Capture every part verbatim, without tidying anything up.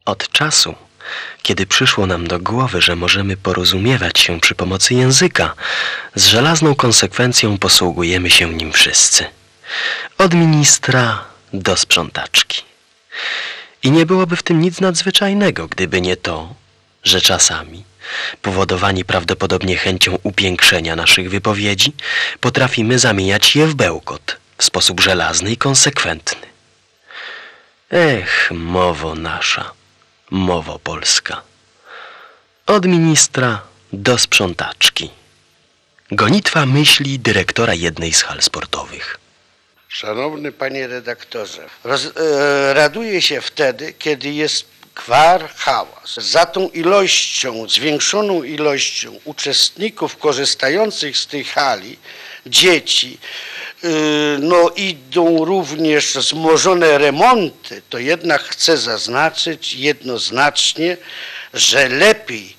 Od czasu, kiedy przyszło nam do głowy, że możemy porozumiewać się przy pomocy języka, z żelazną konsekwencją posługujemy się nim wszyscy. Od ministra do sprzątaczki. I nie byłoby w tym nic nadzwyczajnego, gdyby nie to, że czasami, powodowani prawdopodobnie chęcią upiększenia naszych wypowiedzi, potrafimy zamieniać je w bełkot w sposób żelazny i konsekwentny. Ech, mowo nasza, mowo polska. Od ministra do sprzątaczki. Gonitwa myśli dyrektora jednej z hal sportowych. Szanowny panie redaktorze, roz, e, raduję się wtedy, kiedy jest gwar, hałas. Za tą ilością, zwiększoną ilością uczestników korzystających z tej hali, dzieci, yy, no idą również wzmożone remonty, to jednak chcę zaznaczyć jednoznacznie, że lepiej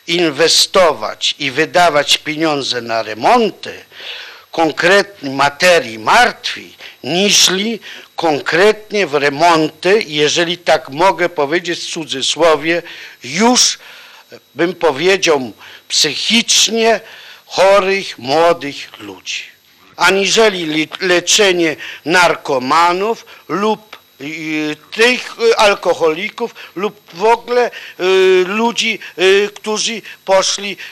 inwestować i wydawać pieniądze na remonty konkretnej materii martwi, niżli konkretnie w remonty, jeżeli tak mogę powiedzieć w cudzysłowie, już bym powiedział psychicznie chorych, młodych ludzi. Aniżeli leczenie narkomanów lub y, tych alkoholików lub w ogóle y, ludzi, y, którzy poszli y,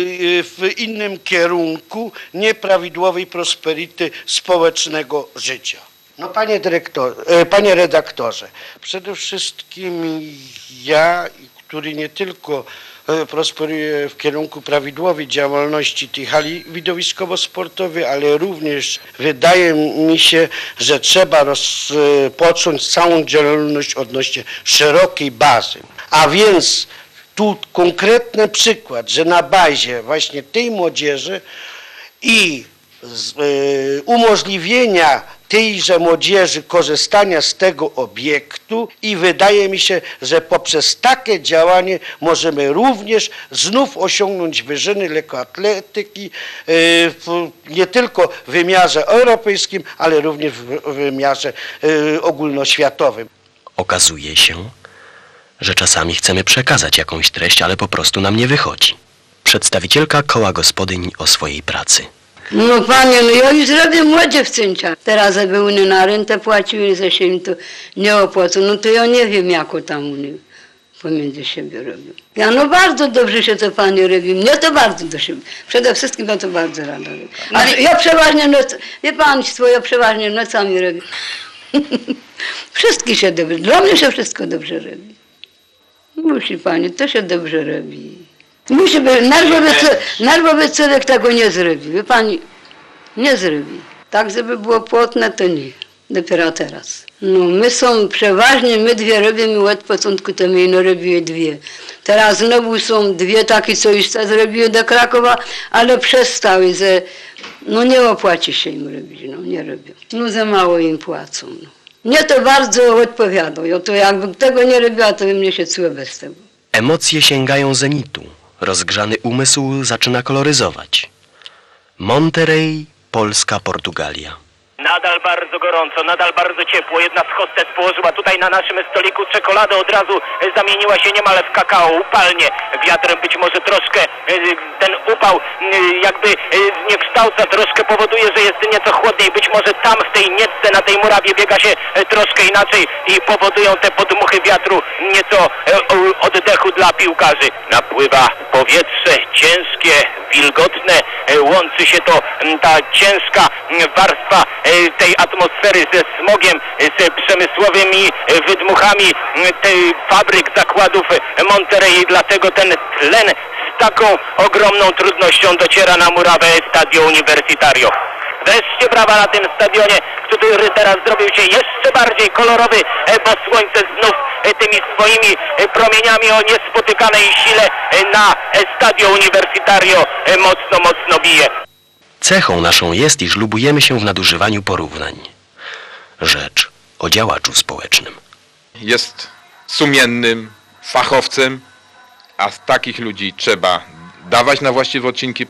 w innym kierunku nieprawidłowej prosperity społecznego życia. No panie dyrektor, panie redaktorze, przede wszystkim ja, który nie tylko prosperuje w kierunku prawidłowej działalności tej hali widowiskowo-sportowej, ale również wydaje mi się, że trzeba rozpocząć całą działalność odnośnie szerokiej bazy. A więc tu konkretny przykład, że na bazie właśnie tej młodzieży i z, y, umożliwienia tejże młodzieży korzystania z tego obiektu i wydaje mi się, że poprzez takie działanie możemy również znów osiągnąć wyżyny lekkoatletyki w, nie tylko w wymiarze europejskim, ale również w wymiarze ogólnoświatowym. Okazuje się, że czasami chcemy przekazać jakąś treść, ale po prostu nam nie wychodzi. Przedstawicielka koła gospodyń o swojej pracy. No panie, no ja już robię młodzie w Cyncia. Teraz jakby oni na rentę płaciły, że się im to nie opłaca, no to ja nie wiem, jako tam oni pomiędzy siebie robią. Ja no bardzo dobrze się to pani robi, mnie to bardzo do siebie. Przede wszystkim ja to bardzo rada robię. Ale ja przeważnie noc, wie państwo, ja przeważnie nocami robię. Wszystkie się dobrze, dla mnie się wszystko dobrze robi. Musi pani, to się dobrze robi. Musi być, nerwowy, nerwowy człowiek tego nie zrobi, wie pani, nie zrobi. Tak, żeby było płotne, to nie, dopiero teraz. No my są przeważnie, my dwie robimy, od początku to my no robiły dwie. Teraz znowu są dwie takie, co już zrobiły do Krakowa, ale przestały, że no nie opłaci się im robić, no nie robią. No za mało im płacą. No. Mnie to bardzo odpowiada, ja to jakbym tego nie robiła, to by mnie się czuło bez tego. Emocje sięgają zenitu. Rozgrzany umysł zaczyna koloryzować. Monterey, Polska, Portugalia. Nadal bardzo gorąco, nadal bardzo ciepło. Jedna z hostes położyła tutaj na naszym stoliku czekoladę, od razu zamieniła się niemal w kakao, upalnie. Wiatrem być może troszkę ten upał jakby zniekształca, troszkę powoduje, że jest nieco chłodniej. Być może tam w tej niecce, na tej murawie biega się troszkę inaczej i powodują te podmuchy wiatru nieco oddechu dla piłkarzy. Napływa powietrze ciężkie, wilgotne, łączy się to ta ciężka warstwa tej atmosfery ze smogiem, z przemysłowymi wydmuchami tej fabryk, zakładów Monterey, dlatego ten tlen z taką ogromną trudnością dociera na murawę Stadio Universitario. Wreszcie brawa na tym stadionie, który teraz zrobił się jeszcze bardziej kolorowy, bo słońce znów tymi swoimi promieniami o niespotykanej sile na Stadio Universitario mocno, mocno bije. Cechą naszą jest, iż lubujemy się w nadużywaniu porównań. Rzecz o działaczu społecznym. Jest sumiennym fachowcem, a z takich ludzi trzeba dawać na właściwe odcinki pracy.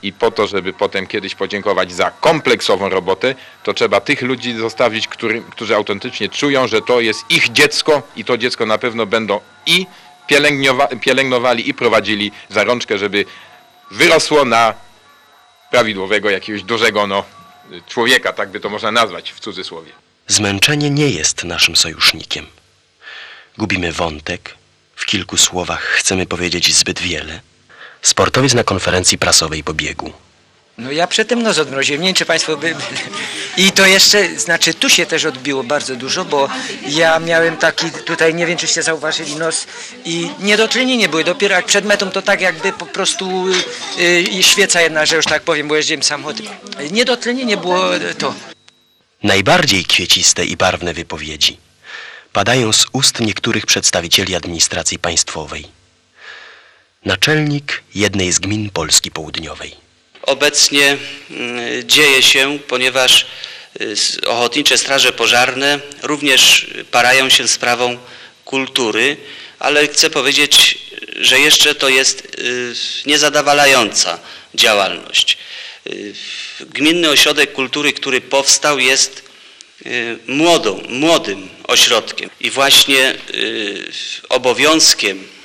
i po to, żeby potem kiedyś podziękować za kompleksową robotę, to trzeba tych ludzi zostawić, który, którzy autentycznie czują, że to jest ich dziecko i to dziecko na pewno będą i pielęgnowali i prowadzili za rączkę, żeby wyrosło na prawidłowego jakiegoś dużego no, człowieka, tak by to można nazwać w cudzysłowie. Zmęczenie nie jest naszym sojusznikiem. Gubimy wątek, w kilku słowach chcemy powiedzieć zbyt wiele. Sportowiec na konferencji prasowej pobiegł. No ja przedtem nos odmroziłem, nie wiem czy państwo by... I to jeszcze, znaczy tu się też odbiło bardzo dużo, bo ja miałem taki, tutaj nie wiem czyście zauważyli, nos i niedotlenienie były, dopiero jak przed metą to tak jakby po prostu yy, świeca jedna, że już tak powiem, bo jeździłem samochodem. Niedotlenienie było to. Najbardziej kwieciste i barwne wypowiedzi padają z ust niektórych przedstawicieli administracji państwowej. Naczelnik jednej z gmin Polski Południowej. Obecnie dzieje się, ponieważ ochotnicze straże pożarne również parają się sprawą kultury, ale chcę powiedzieć, że jeszcze to jest niezadowalająca działalność. Gminny Ośrodek Kultury, który powstał, jest młodą, młodym ośrodkiem i właśnie obowiązkiem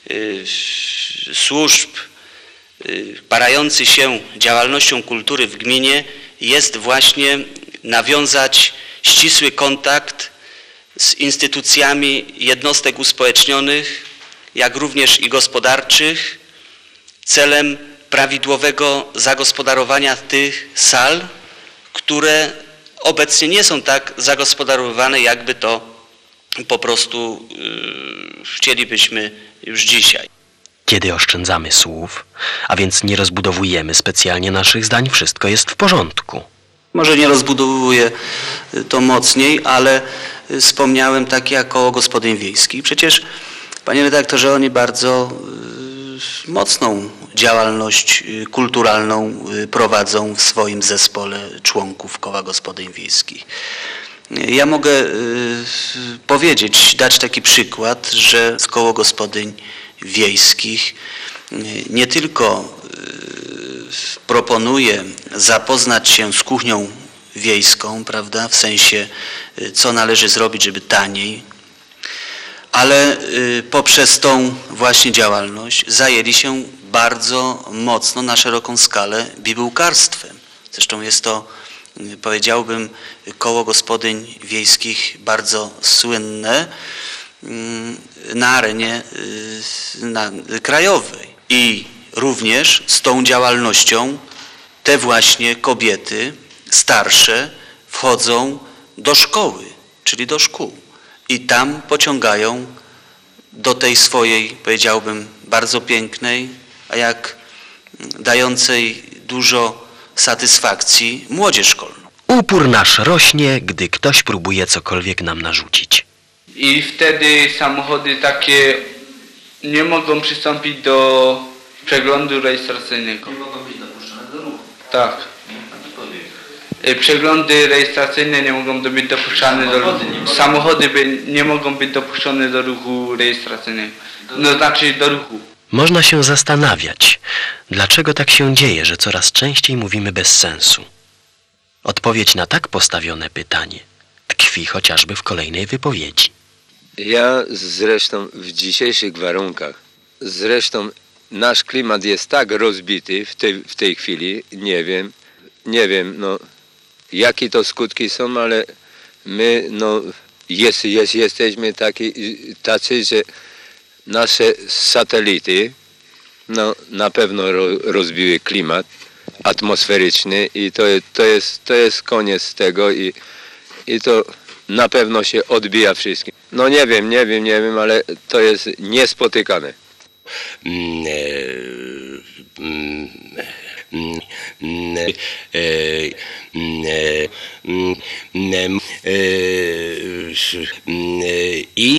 służb parający się działalnością kultury w gminie jest właśnie nawiązać ścisły kontakt z instytucjami jednostek uspołecznionych, jak również i gospodarczych, celem prawidłowego zagospodarowania tych sal, które obecnie nie są tak zagospodarowane, jakby to po prostu yy, chcielibyśmy już dzisiaj. Kiedy oszczędzamy słów, a więc nie rozbudowujemy specjalnie naszych zdań, wszystko jest w porządku. Może nie rozbudowuję to mocniej, ale wspomniałem takie jak koło gospodyń wiejskich. Przecież, panie redaktorze, oni bardzo y, mocną działalność kulturalną prowadzą w swoim zespole członków koła gospodyń wiejskich. Ja mogę y, powiedzieć, dać taki przykład, że z koło gospodyń wiejskich nie tylko proponuje zapoznać się z kuchnią wiejską, prawda, w sensie co należy zrobić, żeby taniej, ale poprzez tą właśnie działalność zajęli się bardzo mocno na szeroką skalę bibułkarstwem. Zresztą jest to, powiedziałbym, koło gospodyń wiejskich bardzo słynne na arenie na, krajowej. I również z tą działalnością te właśnie kobiety starsze wchodzą do szkoły, czyli do szkół. I tam pociągają do tej swojej, powiedziałbym, bardzo pięknej, a jak dającej dużo satysfakcji młodzież szkolną. Upór nasz rośnie, gdy ktoś próbuje cokolwiek nam narzucić. I wtedy samochody takie nie mogą przystąpić do przeglądu rejestracyjnego. Nie mogą być dopuszczone do ruchu. Tak. Przeglądy rejestracyjne nie mogą być dopuszczane do ruchu. Samochody by nie mogą być dopuszczone do ruchu rejestracyjnego. No znaczy do ruchu. Można się zastanawiać, dlaczego tak się dzieje, że coraz częściej mówimy bez sensu. Odpowiedź na tak postawione pytanie tkwi chociażby w kolejnej wypowiedzi. Ja zresztą w dzisiejszych warunkach, zresztą nasz klimat jest tak rozbity w tej, w tej chwili, nie wiem, nie wiem, no, jakie to skutki są, ale my, no, jest, jest, jesteśmy taki, tacy, że nasze satelity, no, na pewno ro, rozbiły klimat atmosferyczny i to, to, jest, to jest koniec tego i, i to na pewno się odbija wszystkim. No nie wiem, nie wiem, nie wiem, ale to jest niespotykane. I